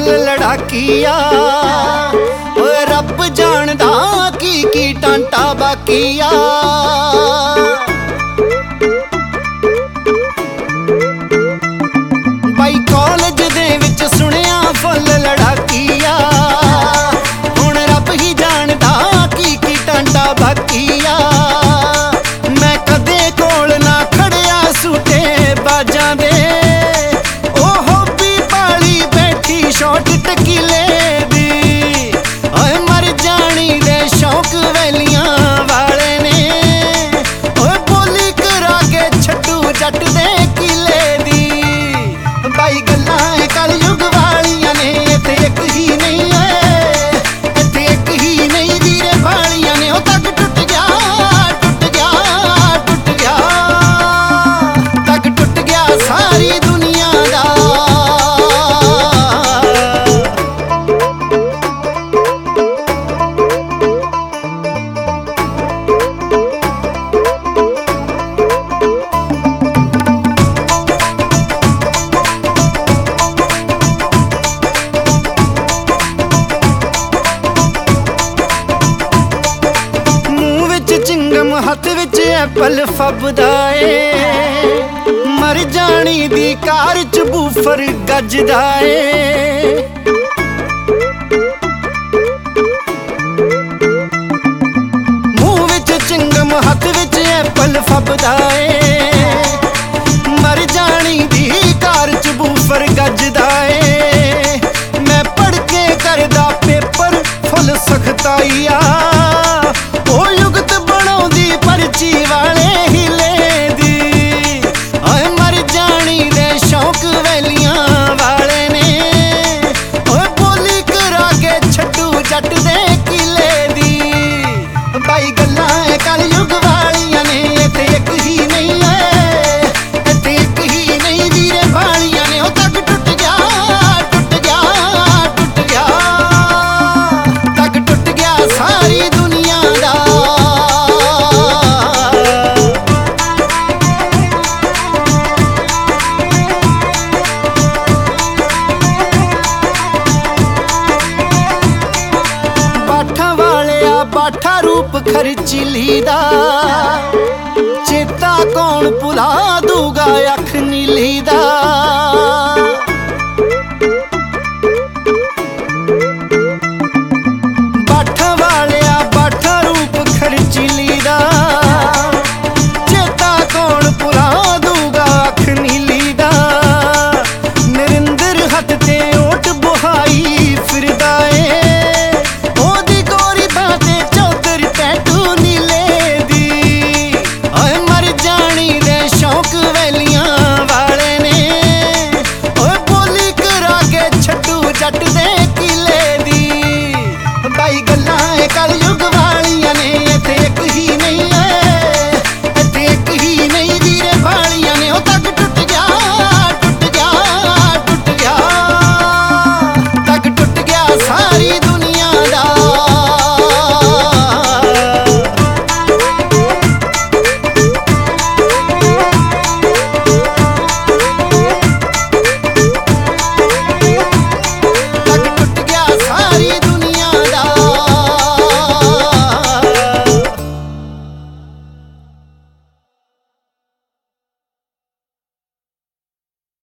Full लड़ाकिया ओए रब जानदा की टांटा बाकिया। बाई कॉलेज दे विच सुनिया फुल लड़ाकिया हुण रब ही जानदा की टांटा बाकिया। मैं कदे कोल ना खड़िया सूटे बाजां दे शॉट टकीले दी ओए मर जानी दे शौक वैलियां वाले ने ओए बोली करा के छड्डू जट दे किले दी। बाई गल्लां कलयुग वालियां ने इत्थे एक ही नहीं है इत्थे एक ही नहीं वीरे वालियां ने ओ तक टुट गया टुट गया टुट गया तक टुट गया सारी दुनिया दा। चिंगम हथ विच एप्पल फबदा ए मर जानी दी कार च बूफर गजदा ए। मूंह विच चिंगम हथ विच एप्पल फबदा ए मर जानी दी कार च बूफर गजदा ए। मैं पढ़ के करदा पेपर फुल सख्ताईया ओ युगत बनाउंदी परची वाले हिले दी ओए मर जानी दे शौक वैलियां वाले ने ओए बोली करा के छड्डू जट दे किले दी। बाई गल्लां कलयुग वालियां ने इत्थे एक ही नहीं है इत्थे एक ही नहीं वीरे वालियां ने ओ तक टुट गया टुट गया टुट गया तक टुट गया सारी दुनिया दा। बाठा रूप खर्चीली दा चेता कौन भुला दूगा अख नीली दा।